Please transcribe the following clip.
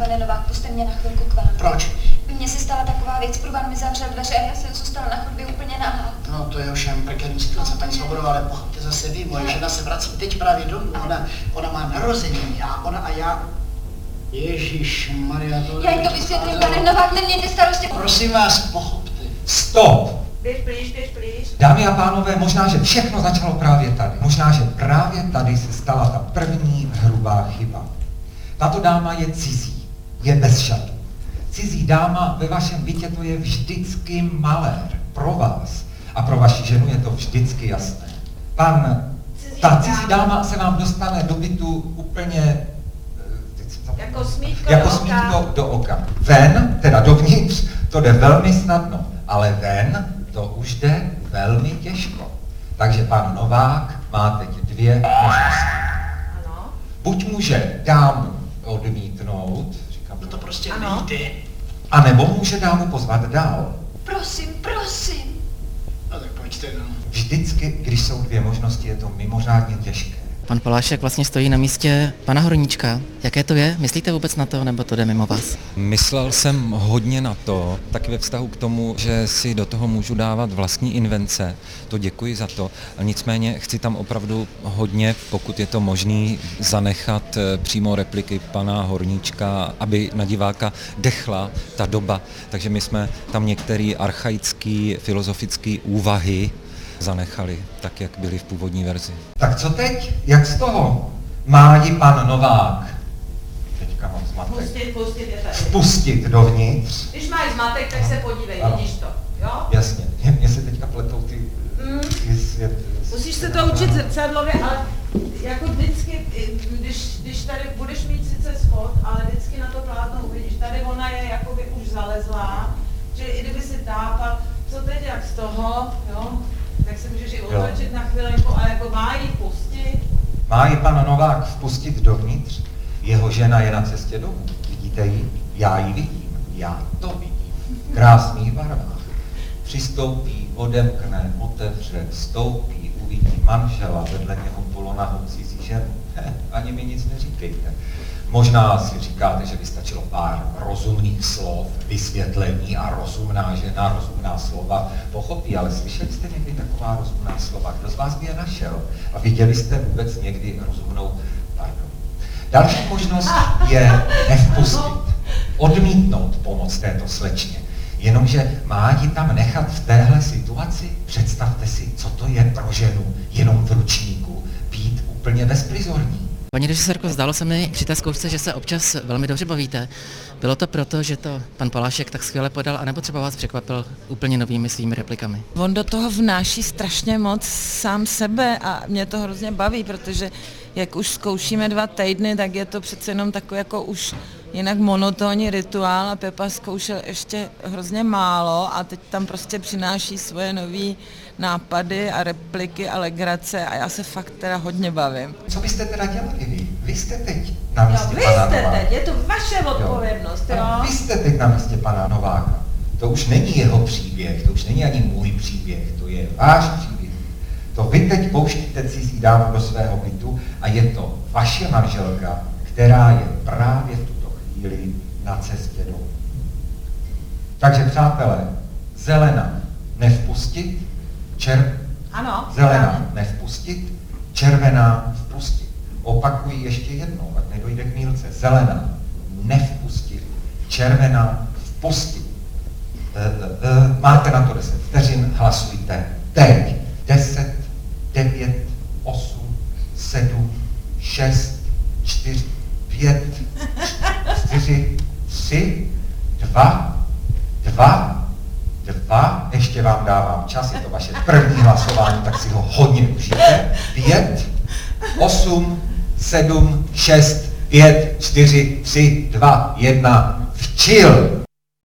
pane Novák, puste mě na chvilku k vám. Proč? Mně se stala taková věc, průvan mi zavřel dveře a já jsem zůstala na chodbě úplně nahá. No to je ovšem prekérní situace, tak Svobodo, ale pochopte zase vy, moje žena se vrací teď právě domů, ona má narozeniny a ona a já... Ježišmarja, to... Já jí to vysvětlím, pane Novák, nemějte starosti. Prosím vás, pochopte. Stop! Běž. Dámy a pánové, možná, že všechno začalo právě tady. Možná, že právě tady se stala ta první hrubá chyba. Tato dáma je cizí, je bez šatů. Cizí dáma ve vašem bytě to je vždycky malér pro vás. A pro vaši ženu je to vždycky jasné. Ta cizí dáma se vám dostane do bytu úplně... Jako smítko do oka. Ven, teda dovnitř, to jde velmi snadno, ale ven to už jde velmi těžko. Takže pan Novák má teď dvě možnosti. Ano. Buď může dámu odmítnout, říkám, No to prostě ano. nejde. anebo může dámu pozvat dál. Prosím. No tak pojďte, no. Vždycky, když jsou dvě možnosti, je to mimořádně těžké. Pan Polášek vlastně stojí na místě pana Horníčka. Jaké to je? Myslíte vůbec na to, nebo to jde mimo vás? Myslel jsem hodně na to, taky ve vztahu k tomu, že si do toho můžu dávat vlastní invence, to děkuji za to, a nicméně chci tam opravdu hodně, pokud je to možný, zanechat přímo repliky pana Horníčka, aby na diváka dechla ta doba, takže my jsme tam některé archaické filozofické úvahy zanechali, tak jak byly v původní verzi. Tak co teď? Jak z toho? Má ji pan Novák, teďka mám zmatek, Pustit je tady. vpustit dovnitř? Když máš zmatek, tak se podívej, Ano. vidíš to, jo? Jasně, mně se teďka pletou ty svět. Musíš se to učit zrcadlově, ale jako vždycky, když tady budeš mít sice schod, ale vždycky na to plátno uvidíš. Tady ona je jakoby už zalezlá, že i kdyby si tápal, co teď jak z toho, jo? Tak se můžeš i otočit na chvilenku, ale jako má jí pustit. Má ji pan Novák vpustit dovnitř? Jeho žena je na cestě domů. Vidíte ji? Já ji vidím. Já to vidím. V krásných barvách. Přistoupí, odemkne, otevře, vstoupí, uvidí manžela, vedle něho polonahou cizí ženu. Ani mi nic neříkejte. Možná si říkáte, že by stačilo pár rozumných slov, vysvětlení a rozumná žena, rozumná slova pochopí, ale slyšeli jste někdy taková rozumná slova? Kdo z vás by je našel? A viděli jste vůbec někdy rozumnou, pardon. Další možnost je nevpustit, odmítnout pomoc této slečně. Jenomže má ji tam nechat v téhle situaci? Představte si, co to je pro ženu, jenom v ručníku, být úplně bezprizorní. Paní režisérko, zdálo se mi při té zkoušce, že se občas velmi dobře bavíte. Bylo to proto, že to pan Polášek tak skvěle podal, anebo třeba vás překvapil úplně novými svými replikami? On do toho vnáší strašně moc sám sebe a mě to hrozně baví, protože jak už zkoušíme 2 týdny, tak je to přece jenom takový jako už jinak monotónní rituál a Pepa zkoušel ještě hrozně málo a teď tam prostě přináší svoje nové nápady a repliky a legrace a já se fakt teda hodně bavím. Co byste teda dělali vy? Vy jste teď na místě Jo, vy pana jste Nováka. teď, je to vaše odpovědnost, jo? Vy jste teď na místě pana Nováka. To už není jeho příběh, to už není ani můj příběh, to je váš příběh. To vy teď pouštíte cizí dámu do svého bytu a je to vaše manželka, která je právě v tuto chvíli na cestě domů. Takže přátelé, zelena nevpustit, Ano. zelená nevpustit, červená vpustit. Opakuji ještě jednou, ať nedojde k mýlce. Zelená nevpustit, červená vpustit. Máte na to 10 vteřin, hlasujte teď. 10, 9, 8, 7, 6, 4, 5, 4, 3, 2, ještě vám dávám čas, je to vaše první hlasování, tak si ho hodně užijte. 5, 8, 7, 6, 5, 4, 3, 2, 1, včil!